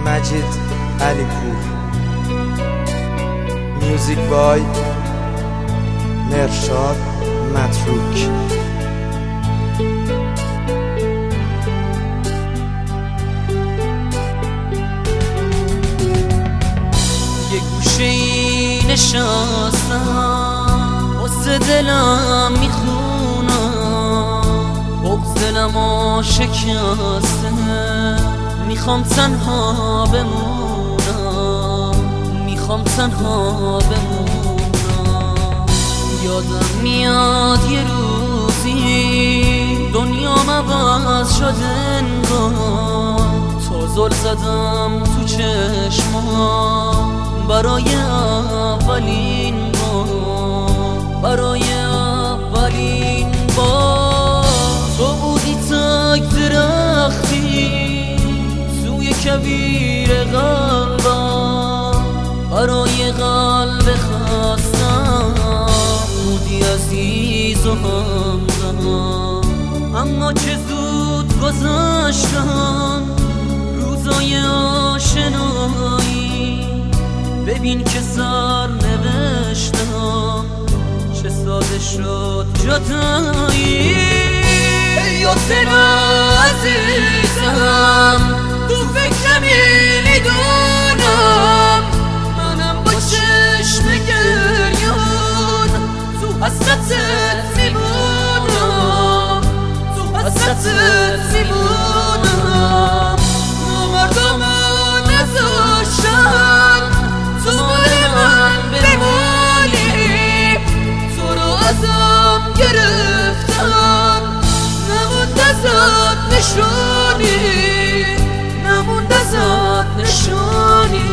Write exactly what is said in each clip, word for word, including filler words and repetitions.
مجید علیپور. میوزیک بای مرشاد متروک. یه گوشه ای نشستم واسه دلم میخونم، بغض دلمو شکسته میخوام تنها بمونم، میخوام تنها بمونم. یادم میاد یه روزی دنیام عوض شد انگار، تا زل زدم تو چشمام برای اولین بار، برای اولین بار. تو بودی تک درختی توی کویر قلبم، برای قلب خستم بودی عزیز و همدم. اما چه زود گذشتم روزای آشنایی، ببین که سر نوشتم چه ساده شد جدایی. ای حسین عزیزم تو فکرمی میدونم، منم با چشم گریان تو حسرتت میمونم، تو حسرتت میمونم. نامردامو نذاشتم تو مال من بمونی، تو رو ازم گرفتم نموند ازت نشانی، نموند ازت نشانی.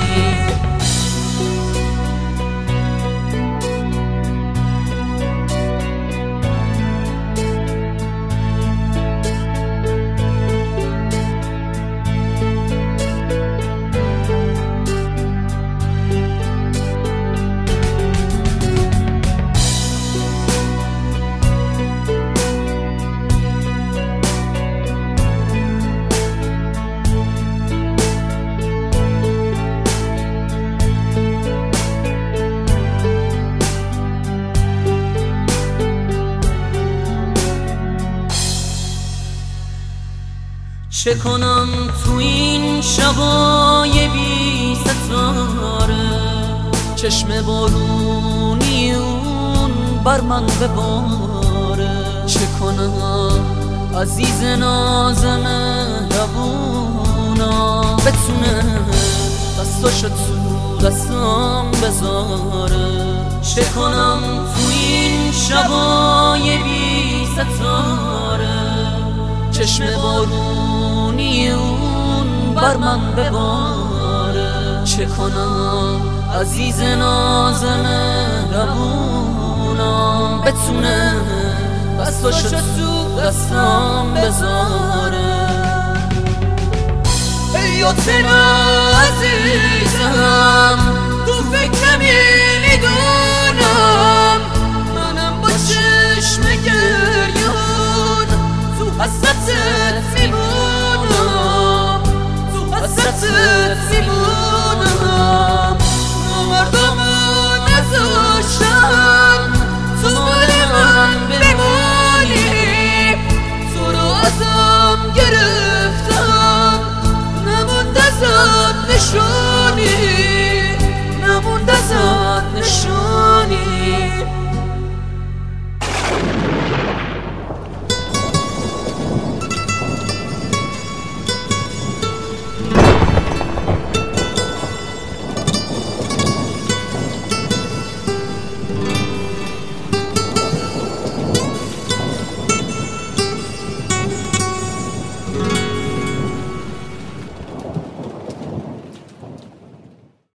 چه کنم تو این شبای بی ستاره، چشم بارونی اون بر من بباره. چه کنم عزیز ناز مهربونم بتونه دستاشو تو دستم بذاره. چه کنم تو این شبای بی ستاره، چشم بارونی اون بر من بباره. چه کنم عزیز ناز مهربونم بتونه دستاشو تو دستم بذاره. ای حسین عزیزم تو فکرمی میدونم، منم با چشم گریان تو حسرتت میمونم، تو حسرتت میمونم. نامردامو نذاشتم تو مال من بمونی، تو رو ازم گرفتم نموند ازت نشانی، نموند ازت نشانی.